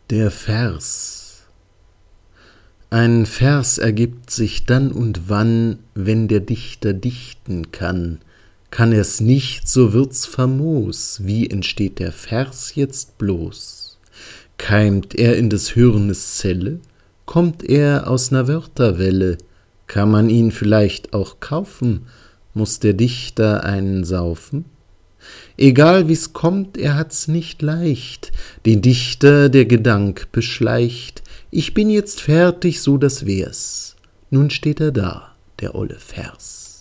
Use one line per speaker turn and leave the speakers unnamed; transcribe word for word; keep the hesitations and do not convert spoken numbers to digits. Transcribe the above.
Der Vers. Ein Vers ergibt sich dann und wann, wenn der Dichter dichten kann. Kann er's nicht, so wird's famos. Wie entsteht der Vers jetzt bloß? Keimt er in des Hirnes Zelle? Kommt er aus ner Wörterwelle? Kann man ihn vielleicht auch kaufen? Muß der Dichter einen saufen? Egal wie's kommt, er hat's nicht leicht, den Dichter der Gedank beschleicht. Ich bin jetzt fertig, so das wär's. Nun steht er da, der olle Vers.